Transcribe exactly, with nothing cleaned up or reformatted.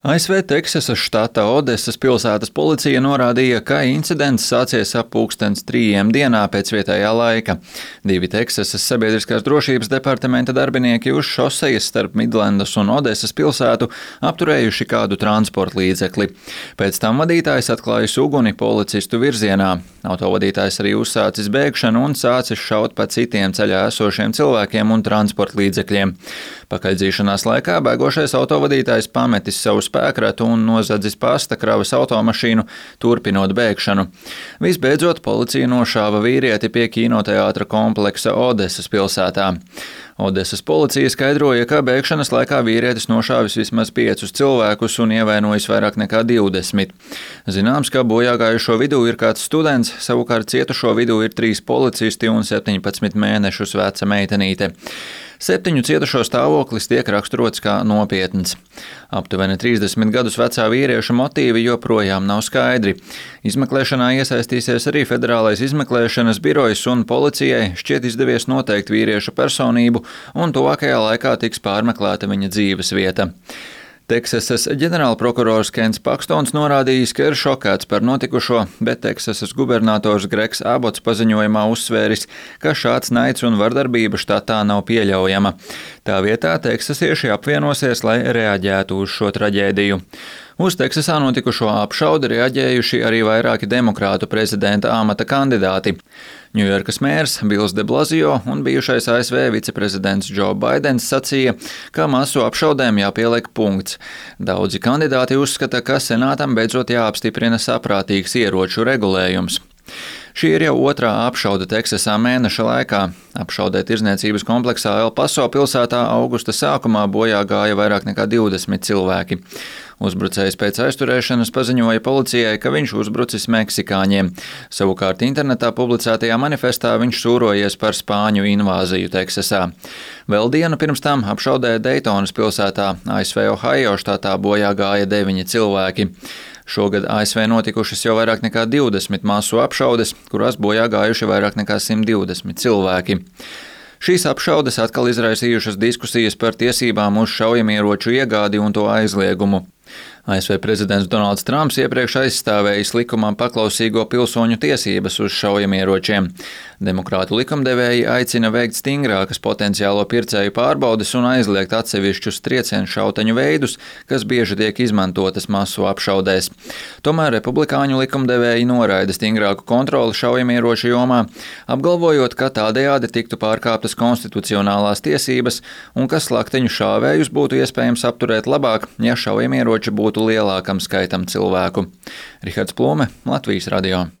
A S V Teksasas štata Odesas pilsētas policija norādīja, ka incidents sācies ap pulkstens trījiem dienā pēc vietējā laika. Divi Teksasas sabiedriskās drošības departamenta darbinieki uz šosejas starp Midlendas un Odesas pilsētu apturējuši kādu transporta līdzekli. Pēc tam vadītājs atklājis uguni policistu virzienā. Autovadītājs arī uzsācis bēgšanu un sācis šaut pa citiem ceļā esošiem cilvēkiem un transporta līdzekļiem. Pakaļdzīšanās laikā bēgošais autovadītājs pametis savu spēkratu un nozadzis pasta kravas automašīnu, turpinot bēgšanu. Visbeidzot, policija nošāva vīrieti pie kinoteātra kompleksa Odesas pilsētā. Odesas policija skaidroja, ka bēgšanas laikā vīrietis nošāvis vismaz piecus cilvēkus un ievainojis vairāk nekā divdesmit. Zināms, ka bojāgājušo vidū ir kāds students, savukārt cietušo vidū ir trīs policisti un septiņpadsmit mēnešus veca meitenīte. Septiņu cietušo stāvoklis tiek raksturots kā nopietns. Aptuveni trīsdesmit gadus vecā vīrieša motīvi joprojām nav skaidri. Izmeklēšanā iesaistīsies arī Federālais izmeklēšanas birojs un policijai šķiet izdevies noteikt vīrieša personību un tuvākajā laikā tiks pārmeklēta viņa dzīves vieta. Teksasas ģenerālprokurors Kents Pakstons norādījis, ka ir šokēts par notikušo, bet Teksasas gubernators Gregs Abots paziņojumā uzsvēris, ka šāds naids un vardarbība štatā nav pieļaujama. Tā vietā teksasieši apvienosies, lai reaģētu uz šo traģēdiju. Uz Teksasā notikušo apšaudi reaģējuši arī vairāki demokrātu prezidenta amata kandidāti. Ņujorkas mērs Bills de Blasio un bijušais A S V viceprezidents Joe Baidens sacīja, ka masu apšaudēm jāpieliek punkts. Daudzi kandidāti uzskata, ka senātam beidzot jāapstiprina saprātīgs ieroču regulējums. Šī ir jau otrā apšaude Teksasā mēneša laikā. Apšaudē tirdzniecības kompleksā El Paso pilsētā augusta sākumā bojā gāja vairāk nekā divdesmit cilvēki. Uzbrucējs pēc aizturēšanas paziņoja policijai, ka viņš uzbrucis meksikāņiem. Savukārt internetā publicētajā manifestā viņš sūrojies par spāņu invāziju Teksasā. Vēl dienu pirms tam apšaudē Daytonas pilsētā, A S V Ohio štatā bojā gāja deviņi cilvēki. Šogad A S V notikušas jau vairāk nekā divdesmit masu apšaudes, kurās bojā gājuši vairāk nekā simt divdesmit cilvēki. Šīs apšaudes atkal izraisījušas diskusijas par tiesībām uz šaujamieroču iegādi un to aizliegumu. A S V prezidents Donalds Trumps iepriekš aizstāvējis likumam paklausīgo pilsoņu tiesības uz šaujamieročiem. Demokrātu likumdevēji aicina veikt stingrākas potenciālo pircēju pārbaudes un aizliegt atsevišķus triecienu šauteņu veidus, kas bieži tiek izmantotas masu apšaudēs. Tomēr republikāņu likumdevēji noraida stingrāku kontroli šaujamieroču jomā, apgalvojot, ka tādējādi tiktu pārkāptas konstitucionālās tiesības un ka slakteņu šāvējus būtu iespējams apturēt labāk, ja šaujamieroči būtu lielākam skaitam cilvēku. Rihards Plūme, Latvijas radio.